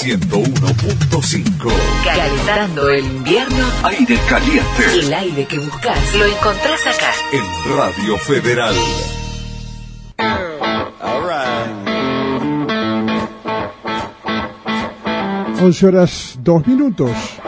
101.5. Calentando el invierno. Aire caliente. El aire que buscas lo encontrás acá. En Radio Federal. 11:02.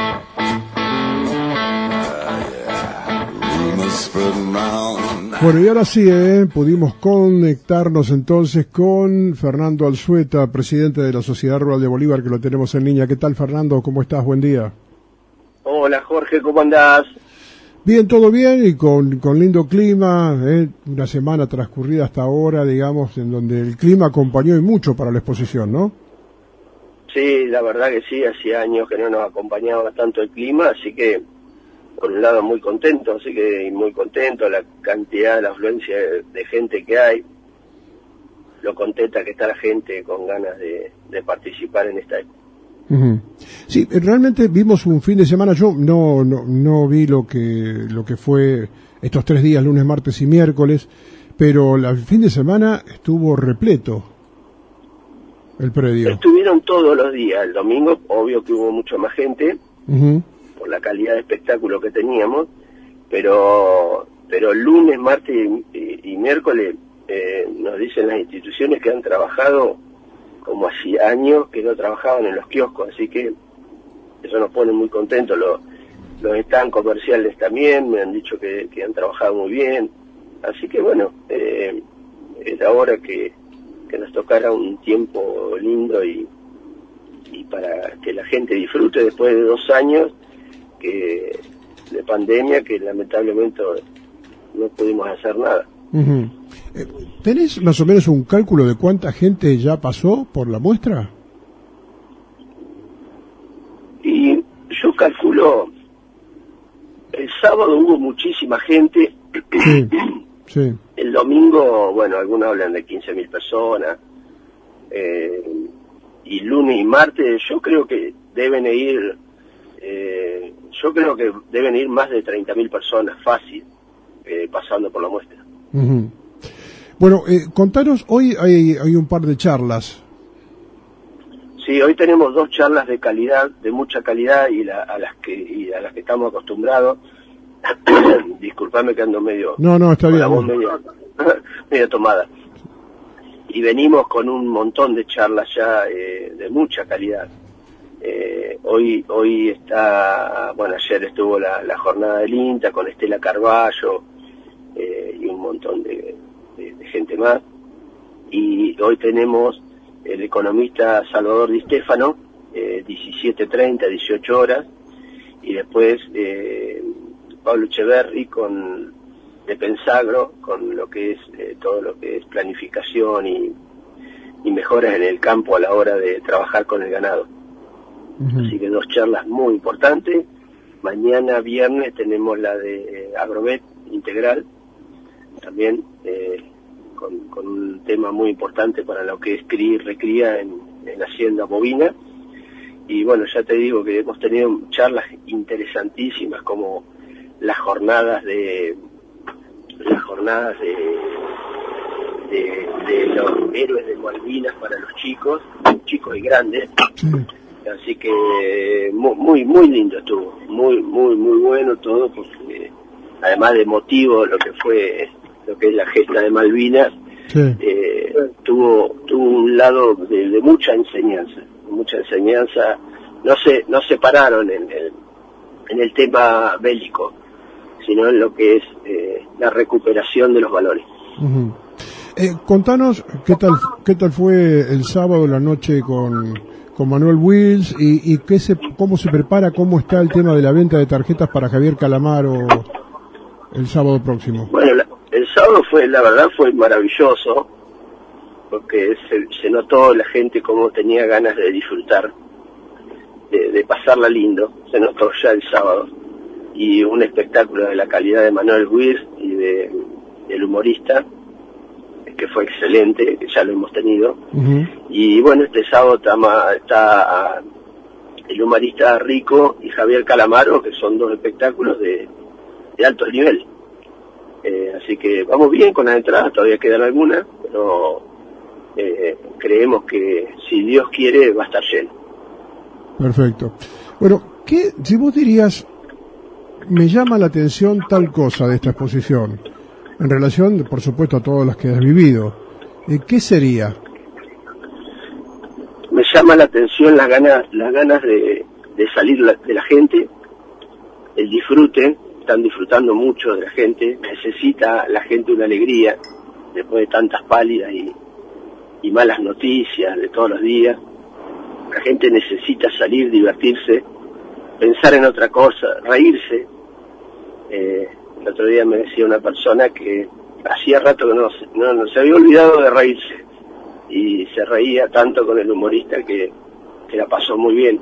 Bueno, y ahora sí, pudimos conectarnos entonces con Fernando Alzueta, presidente de la Sociedad Rural de Bolívar, que lo tenemos en línea. ¿Qué tal, Fernando? ¿Cómo estás? Buen día. Hola, Jorge, ¿cómo andás? Bien, todo bien y con lindo clima, una semana transcurrida hasta ahora, digamos, en donde el clima acompañó y mucho para la exposición, ¿no? Sí, la verdad que sí, hacía años que no nos acompañaba tanto el clima, así que por un lado muy contento, la cantidad, la afluencia de gente que hay, lo contenta que está la gente con ganas de participar en esta época. Uh-huh. Sí, realmente vimos un fin de semana, yo no vi lo que fue estos 3 días, lunes, martes y miércoles, pero el fin de semana estuvo repleto el predio. Estuvieron todos los días, el domingo obvio que hubo mucho más gente, uh-huh, por la calidad de espectáculo que teníamos, pero lunes, martes y miércoles nos dicen las instituciones que han trabajado como hacía años que no trabajaban en los kioscos, así que eso nos pone muy contentos. Los stands comerciales también me han dicho que han trabajado muy bien, así que bueno, era hora que nos tocara un tiempo lindo y para que la gente disfrute después de 2 años de pandemia, que lamentablemente no pudimos hacer nada. Uh-huh. ¿Tenés más o menos un cálculo de cuánta gente ya pasó por la muestra? Y yo calculo, el sábado hubo muchísima gente, sí, sí. El domingo, bueno, algunos hablan de 15.000 personas, y lunes y martes yo creo que deben ir más de 30.000 personas, fácil, pasando por la muestra. Uh-huh. Bueno, contanos, hoy hay un par de charlas. Sí, hoy tenemos 2 charlas de calidad, de mucha calidad, a las que estamos acostumbrados. Disculpame que ando medio... No, está bien. La voz medio tomada. Y venimos con un montón de charlas ya de mucha calidad. Hoy está, bueno, ayer estuvo la jornada del INTA con Estela Carballo y un montón de gente más. Y hoy tenemos el economista Salvador Di Stefano, 17:30, 18 horas, y después Pablo Echeverri de Pensagro, con lo que es todo lo que es planificación y mejoras en el campo a la hora de trabajar con el ganado. Uh-huh. Así que 2 charlas muy importantes. Mañana viernes tenemos la de Agrovet Integral, también con un tema muy importante para lo que es cría y recría en hacienda bovina. Y bueno, ya te digo que hemos tenido charlas interesantísimas, como las jornadas de los héroes de Malvinas para los chicos y grandes. Sí. Así que muy lindo estuvo, muy bueno todo, porque además de emotivo lo que es la gesta de Malvinas, sí, tuvo un lado de mucha enseñanza. No se pararon en el tema bélico, sino en lo que es la recuperación de los valores. Uh-huh. Contanos qué tal fue el sábado la noche con Manuel Wills y cómo se prepara, cómo está el tema de la venta de tarjetas para Javier Calamaro el sábado próximo. Bueno, el sábado fue maravilloso, porque se notó la gente cómo tenía ganas de disfrutar, de pasarla lindo, se notó ya el sábado, y un espectáculo de la calidad de Manuel Wills y del humorista, que fue excelente, que ya lo hemos tenido. Uh-huh. Y bueno, este sábado está el humorista Rico y Javier Calamaro, que son 2 espectáculos de alto nivel. Así que vamos bien con las entradas, todavía quedan algunas, pero creemos que si Dios quiere va a estar lleno. Perfecto. Bueno, si vos dirías, me llama la atención tal cosa de esta exposición, en relación, por supuesto, a todas las que has vivido, ¿qué sería? Me llama la atención las ganas de salir de la gente, el disfrute. Están disfrutando mucho de la gente, necesita la gente una alegría después de tantas pálidas y malas noticias de todos los días. La gente necesita salir, divertirse, pensar en otra cosa, reírse. El otro día me decía una persona que hacía rato que no se había olvidado de reírse, y se reía tanto con el humorista que la pasó muy bien.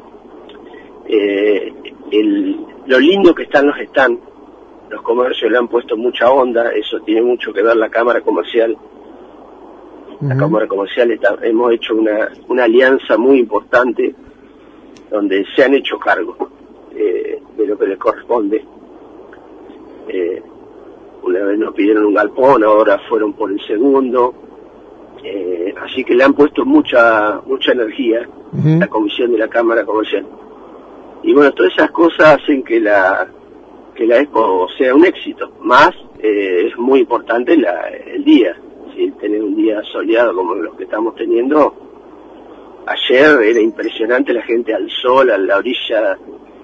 Lo lindo que están los comercios le han puesto mucha onda, eso tiene mucho que ver la Cámara Comercial. La Cámara Comercial hemos hecho una alianza muy importante donde se han hecho cargo de lo que les corresponde. Una vez nos pidieron un galpón, ahora fueron por el segundo, así que le han puesto mucha energía la comisión de la Cámara Comercial. Y bueno, todas esas cosas hacen que la Expo sea un éxito. Más es muy importante el día, ¿sí? Tener un día soleado como los que estamos teniendo. Ayer era impresionante la gente al sol, a la orilla,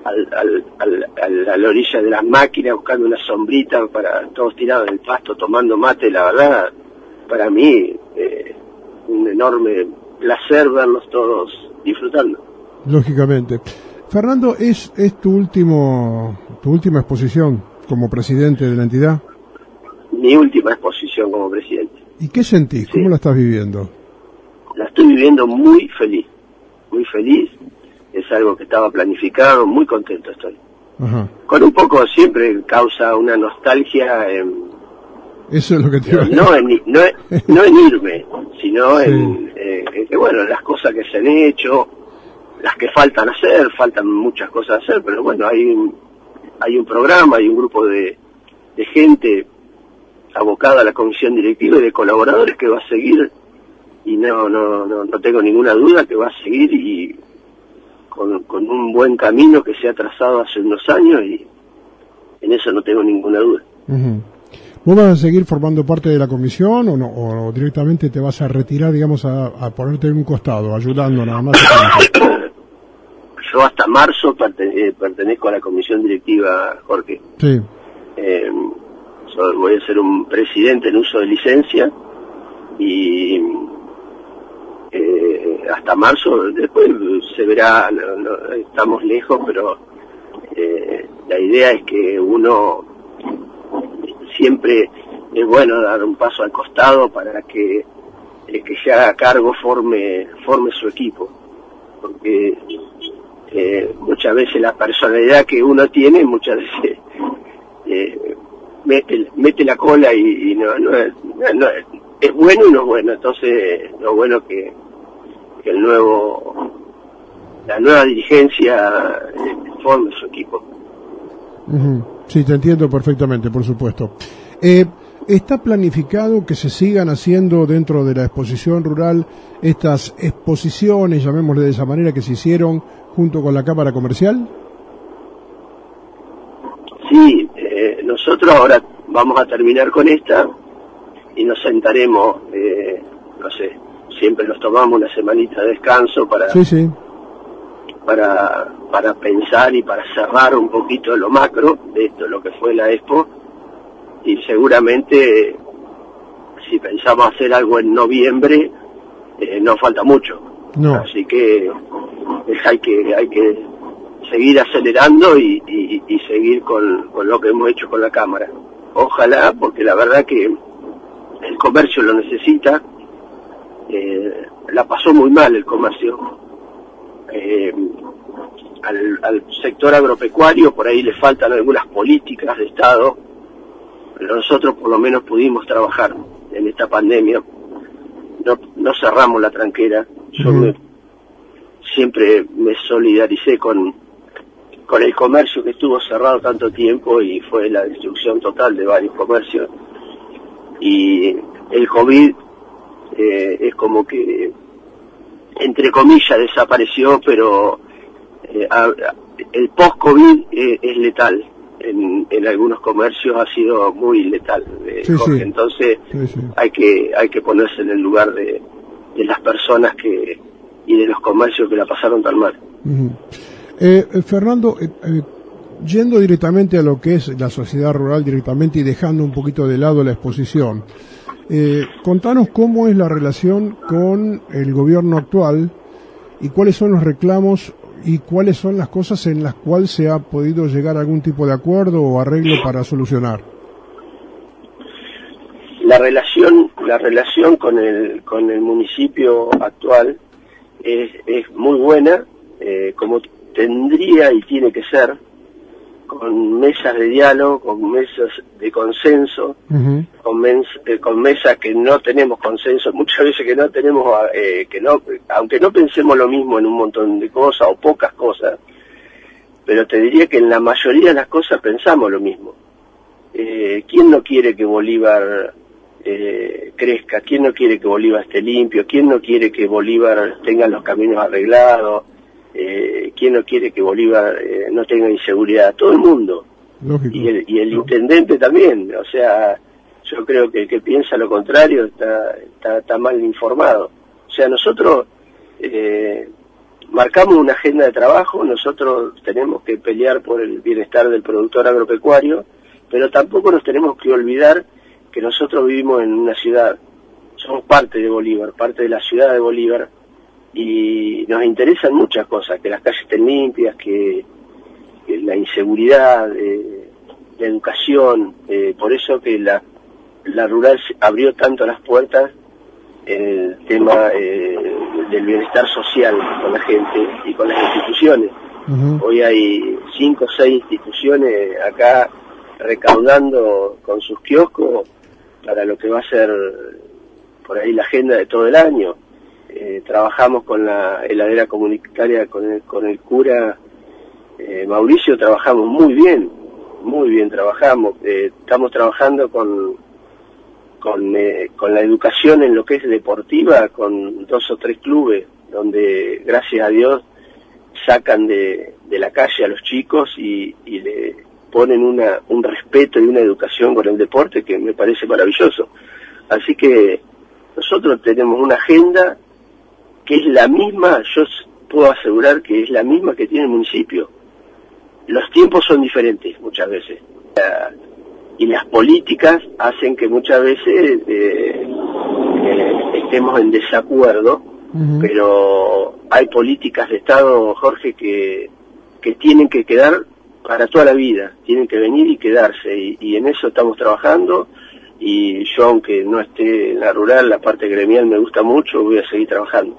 a la orilla de las máquinas, buscando una sombrita, para todos tirados en el pasto tomando mate. La verdad, para mí, un enorme placer verlos todos disfrutando. Lógicamente. Fernando, ¿es tu última exposición como presidente de la entidad? Mi última exposición como presidente. ¿Y qué sentís? Sí. ¿Cómo la estás viviendo? La estoy viviendo muy feliz, muy feliz. Es algo que estaba planificado, muy contento estoy. Ajá. Con un poco siempre causa una nostalgia. Eso es lo que te iba a decir. No en irme, sino sí. en que bueno, las cosas que se han hecho, las que faltan muchas cosas a hacer, pero bueno, hay un programa, hay un grupo de gente abocada a la comisión directiva y de colaboradores que va a seguir, y no tengo ninguna duda que va a seguir, y con un buen camino que se ha trazado hace unos años, y en eso no tengo ninguna duda. Uh-huh. ¿Vos vas a seguir formando parte de la comisión o no, o directamente te vas a retirar, digamos, a ponerte en un costado, ayudando nada más? Yo hasta marzo pertenezco a la comisión directiva, Jorge. Sí. Voy a ser un presidente en uso de licencia, y hasta marzo, después se verá, no, estamos lejos, pero la idea es que uno siempre es bueno dar un paso al costado para que el que se haga cargo forme su equipo, porque muchas veces la personalidad que uno tiene, muchas veces mete la cola y no es bueno y no es bueno. Entonces lo bueno que la nueva dirigencia forme su equipo. Uh-huh. Sí, te entiendo perfectamente, por supuesto. ¿Está planificado que se sigan haciendo dentro de la exposición rural estas exposiciones, llamémosle de esa manera, que se hicieron junto con la Cámara Comercial? Sí, nosotros ahora vamos a terminar con esta y nos sentaremos, no sé, siempre nos tomamos una semanita de descanso para pensar y para cerrar un poquito lo macro de esto, lo que fue la Expo, y seguramente si pensamos hacer algo en noviembre, no falta mucho. No. Así que hay que seguir acelerando y seguir con lo que hemos hecho con la Cámara. Ojalá, porque la verdad que el comercio lo necesita. La pasó muy mal el comercio. Al sector agropecuario por ahí le faltan algunas políticas de Estado, pero nosotros por lo menos pudimos trabajar en esta pandemia. No cerramos la tranquera. Yo siempre me solidaricé con el comercio que estuvo cerrado tanto tiempo, y fue la destrucción total de varios comercios. Y el COVID es como que, entre comillas, desapareció, pero el post-COVID es letal. En algunos comercios ha sido muy letal, Sí, Jorge. sí. Entonces Sí. hay que ponerse en el lugar de las personas y de los comercios que la pasaron tan mal. Ujú. Fernando, yendo directamente a lo que es la sociedad rural directamente y dejando un poquito de lado la exposición, contanos cómo es la relación con el gobierno actual y cuáles son los reclamos y cuáles son las cosas en las cuales se ha podido llegar a algún tipo de acuerdo o arreglo para solucionar. La relación con el municipio actual es muy buena, como tendría y tiene que ser, con mesas de diálogo, con mesas de consenso, Uh-huh. con mesas que no tenemos consenso, muchas veces que no tenemos, aunque no pensemos lo mismo en un montón de cosas o pocas cosas, pero te diría que en la mayoría de las cosas pensamos lo mismo. ¿Quién no quiere que Bolívar crezca? ¿Quién no quiere que Bolívar esté limpio? ¿Quién no quiere que Bolívar tenga los caminos arreglados? ¿Quién no quiere que Bolívar no tenga inseguridad? Todo el mundo. Lógico. Y el intendente también. O sea, yo creo que el que piensa lo contrario está mal informado. O sea, nosotros marcamos una agenda de trabajo, nosotros tenemos que pelear por el bienestar del productor agropecuario, pero tampoco nos tenemos que olvidar que nosotros vivimos en una ciudad, somos parte de Bolívar, parte de la ciudad de Bolívar, y nos interesan muchas cosas, que las calles estén limpias, que la inseguridad, la educación, por eso que la rural abrió tanto las puertas en el tema del bienestar social con la gente y con las instituciones. Uh-huh. Hoy hay 5 o 6 instituciones acá recaudando con sus kioscos para lo que va a ser por ahí la agenda de todo el año. Trabajamos con la heladera comunitaria, con el cura Mauricio, trabajamos muy bien trabajamos. Estamos trabajando con la educación en lo que es deportiva, con 2 o 3 clubes, donde gracias a Dios sacan de la calle a los chicos y le ponen un respeto y una educación con el deporte que me parece maravilloso. Así que nosotros tenemos una agenda que es la misma, yo puedo asegurar que es la misma que tiene el municipio. Los tiempos son diferentes muchas veces, y las políticas hacen que muchas veces estemos en desacuerdo, uh-huh. Pero hay políticas de Estado, Jorge, que tienen que quedar para toda la vida, tienen que venir y quedarse, y en eso estamos trabajando. Y yo, aunque no esté en la rural, la parte gremial me gusta mucho, voy a seguir trabajando.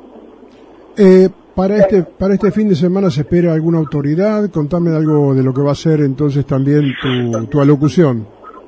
Para este fin de semana se espera alguna autoridad. Contame algo de lo que va a ser entonces también tu alocución.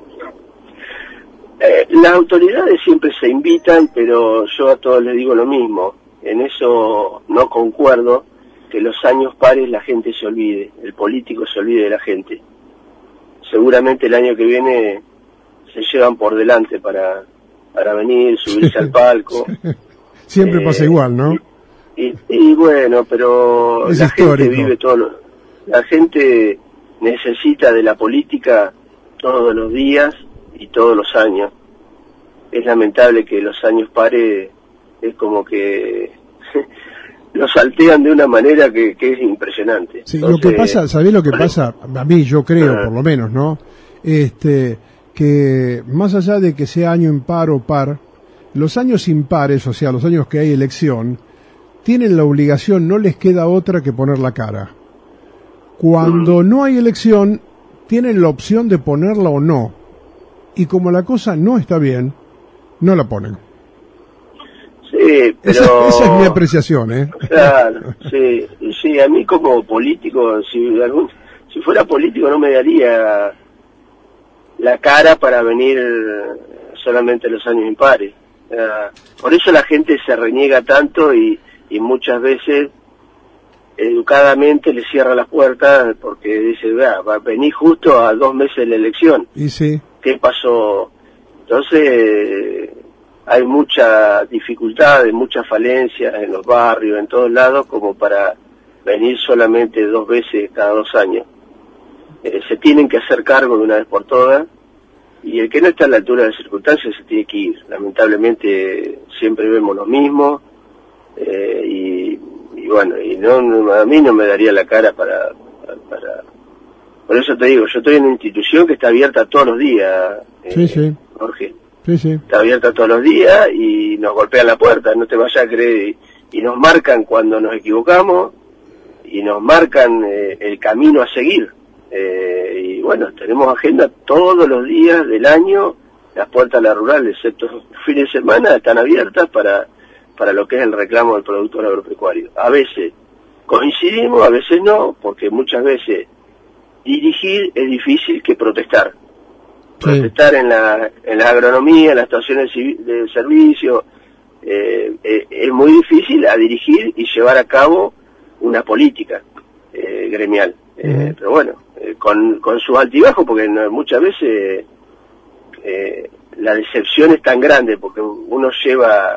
Las autoridades siempre se invitan, pero yo a todos les digo lo mismo. En eso no concuerdo, que los años pares la gente se olvide, el político se olvide de la gente. Seguramente el año que viene se llevan por delante para venir, subirse al palco. Siempre pasa igual, ¿no? Y bueno, pero es la histórico. Gente vive la gente necesita de la política todos los días y todos los años. Es lamentable que los años pares es como que lo saltean de una manera que es impresionante. Sí, entonces, lo que pasa, ¿sabés lo que pasa? A mí, yo creo, por lo menos, ¿no? Que más allá de que sea año impar o par, los años impares, o sea, los años que hay elección, tienen la obligación, no les queda otra que poner la cara. Cuando no hay elección, tienen la opción de ponerla o no. Y como la cosa no está bien, no la ponen. Sí, pero... Esa es mi apreciación, ¿eh? Claro, sí, a mí como político, si fuera político no me daría la cara para venir solamente los años impares. Por eso la gente se reniega tanto y muchas veces educadamente le cierra las puertas porque dice, va a venir justo a 2 meses de la elección. Y sí. ¿Qué pasó? Entonces hay mucha dificultad, muchas falencias en los barrios, en todos lados, como para venir solamente 2 veces cada 2 años. Se tienen que hacer cargo de una vez por todas, y el que no está a la altura de las circunstancias se tiene que ir. Lamentablemente siempre vemos lo mismo, y bueno, y no, a mí no me daría la cara para... Por eso te digo, yo estoy en una institución que está abierta todos los días, sí. Jorge. Sí. Está abierta todos los días y nos golpean la puerta, no te vayas a creer, y nos marcan cuando nos equivocamos, y nos marcan el camino a seguir. Y bueno, tenemos agenda todos los días del año, las puertas de la rural, excepto los fines de semana, están abiertas para lo que es el reclamo del productor agropecuario. A veces coincidimos, a veces no, porque muchas veces dirigir es difícil que protestar. Sí. Protestar en la agronomía, en las estaciones de servicio, es muy difícil a dirigir y llevar a cabo una política gremial. Pero bueno, con sus altibajos, porque muchas veces la decepción es tan grande, porque uno lleva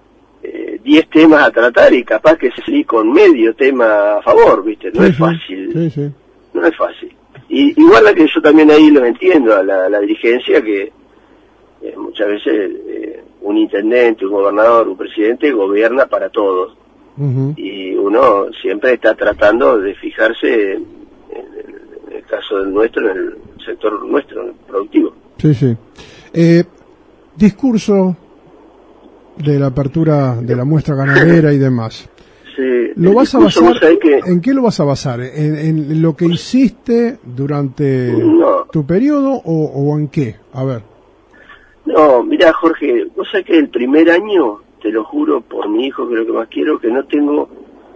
10 temas a tratar y capaz que se salí con medio tema a favor, ¿viste? No es fácil. Sí. No es fácil. Y igual que yo también ahí lo entiendo a la dirigencia, que muchas veces un intendente, un gobernador, un presidente gobierna para todos. Y uno siempre está tratando de fijarse en el caso nuestro, en el sector nuestro, en el productivo. Sí. Discurso de la apertura de la muestra ganadera y demás. Sí, ¿Lo vas a basar? ¿En qué lo vas a basar? ¿En lo que hiciste durante tu periodo o en qué? A ver. No, mira, Jorge, vos sabés que el primer año, te lo juro por mi hijo, que es lo que más quiero, que no tengo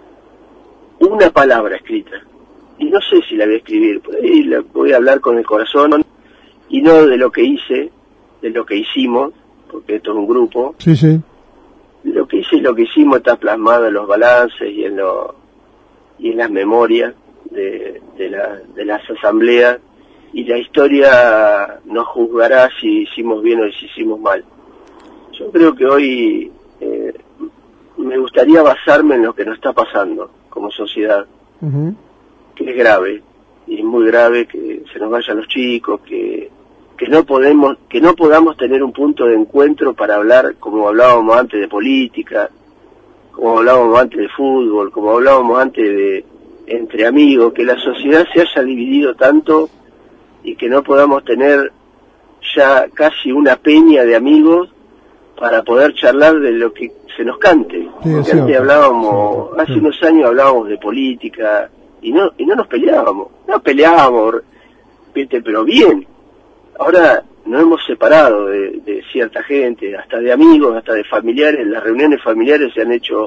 una palabra escrita. Y no sé si la voy a escribir, por ahí voy a hablar con el corazón, y no de lo que hice, de lo que hicimos, porque esto es un grupo. Sí. Lo que hice y lo que hicimos está plasmado en los balances y en las memorias de las asambleas, y la historia nos juzgará si hicimos bien o si hicimos mal. Yo creo que hoy me gustaría basarme en lo que nos está pasando como sociedad, que es grave, y es muy grave que se nos vayan los chicos, que no podamos tener un punto de encuentro para hablar, como hablábamos antes, de política, como hablábamos antes de fútbol, como hablábamos antes de entre amigos, que la sociedad se haya dividido tanto y que no podamos tener ya casi una peña de amigos para poder charlar de lo que se nos cante. Porque antes hablábamos, hace unos años hablábamos de política y no nos peleábamos, ¿viste? Pero bien. Ahora nos hemos separado de cierta gente, hasta de amigos, hasta de familiares. Las reuniones familiares se han hecho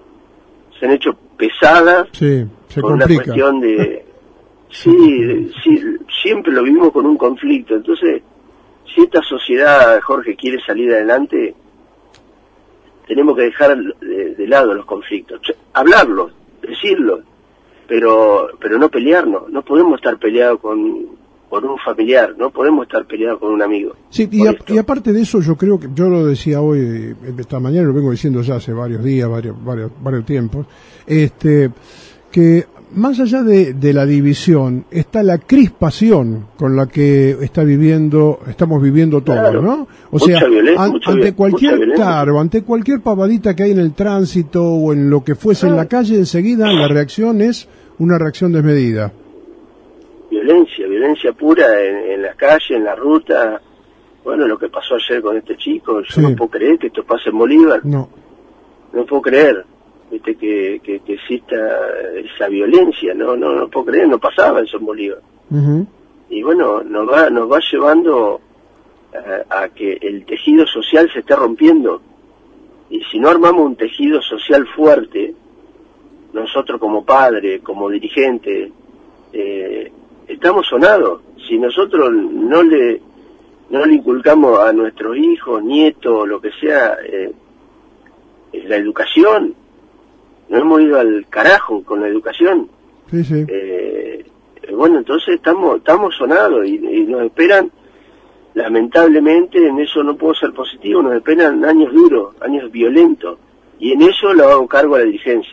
pesadas, se con complica. Una cuestión de... Sí, siempre lo vivimos con un conflicto. Entonces, si esta sociedad, Jorge, quiere salir adelante, tenemos que dejar de lado los conflictos, hablarlos, decirlos, pero no pelearnos. No podemos estar peleados con un familiar, no podemos estar peleados con un amigo. Sí, y aparte de eso, yo creo que, yo lo decía hoy, esta mañana, lo vengo diciendo ya hace varios días, varios tiempos, que más allá de la división, está la crispación con la que estamos viviendo todos, claro, ¿no? O sea, ante cualquier pavadita que hay en el tránsito o en lo que fuese en la calle, enseguida la reacción es una reacción desmedida. Violencia pura en la calle, en la ruta. Bueno, lo que pasó ayer con este chico, yo no puedo creer que esto pase en Bolívar. No puedo creer, viste, que exista esa violencia. No puedo creer, no pasaba eso en Bolívar. Y bueno, nos va llevando a que el tejido social se esté rompiendo. Y si no armamos un tejido social fuerte, nosotros como padres, como dirigentes, estamos sonados. Si nosotros no le inculcamos a nuestros hijos, nietos, lo que sea, la educación, no hemos ido al carajo con la educación. Sí. Bueno, entonces estamos sonados y nos esperan, lamentablemente, en eso no puedo ser positivo, nos esperan años duros, años violentos, y en eso lo hago cargo a la dirigencia.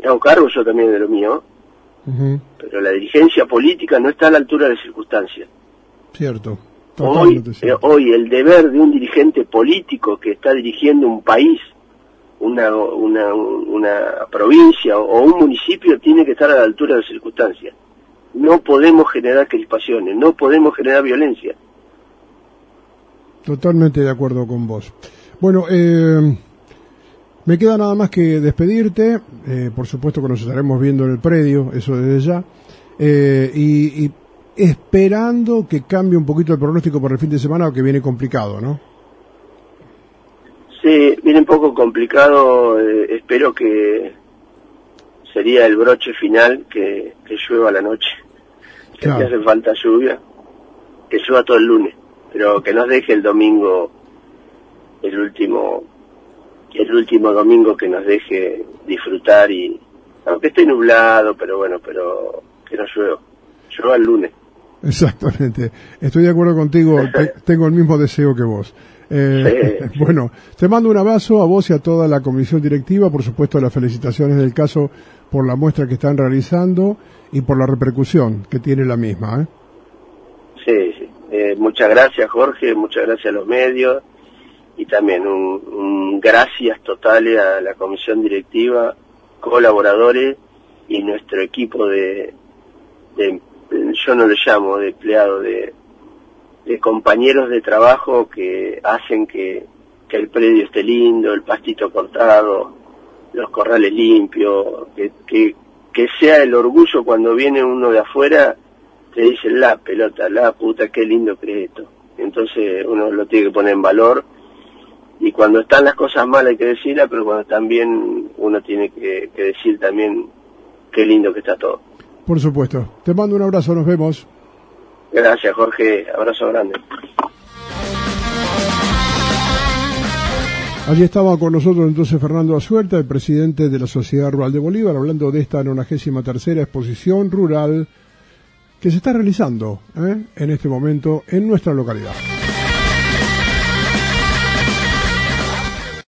me hago cargo yo también de lo mío, pero la dirigencia política no está a la altura de las circunstancias. Cierto. Hoy el deber de un dirigente político que está dirigiendo un país, una provincia o un municipio, tiene que estar a la altura de las circunstancias. No podemos generar crispaciones, no podemos generar violencia. Totalmente de acuerdo con vos. Bueno, me queda nada más que despedirte. Por supuesto que nos estaremos viendo en el predio, eso desde ya. Y esperando que cambie un poquito el pronóstico por el fin de semana, que viene complicado, ¿no? Sí, viene un poco complicado. Espero que sería el broche final que llueva a la noche. Claro. Que hace falta lluvia, que llueva todo el lunes, pero que nos deje el domingo, el último domingo, que nos deje disfrutar, y aunque esté nublado, pero bueno, pero que no llueva el lunes. Exactamente, estoy de acuerdo contigo, tengo el mismo deseo que vos. Sí. Bueno, te mando un abrazo a vos y a toda la comisión directiva, por supuesto las felicitaciones del caso por la muestra que están realizando y por la repercusión que tiene la misma. Sí, sí. Muchas gracias, Jorge, muchas gracias a los medios, y también un gracias totales a la comisión directiva, colaboradores y nuestro equipo de yo no lo llamo de empleados, de compañeros de trabajo que hacen que el predio esté lindo, el pastito cortado, los corrales limpios, que sea el orgullo cuando viene uno de afuera, te dicen la pelota, la puta, qué lindo que es esto. Entonces uno lo tiene que poner en valor, y cuando están las cosas mal hay que decirlas, pero cuando están bien uno tiene que decir también qué lindo que está todo. Por supuesto. Te mando un abrazo, nos vemos. Gracias, Jorge, abrazo grande. Allí estaba con nosotros entonces Fernando Asuerta, el presidente de la Sociedad Rural de Bolívar, hablando de esta 93ª exposición rural que se está realizando en este momento en nuestra localidad.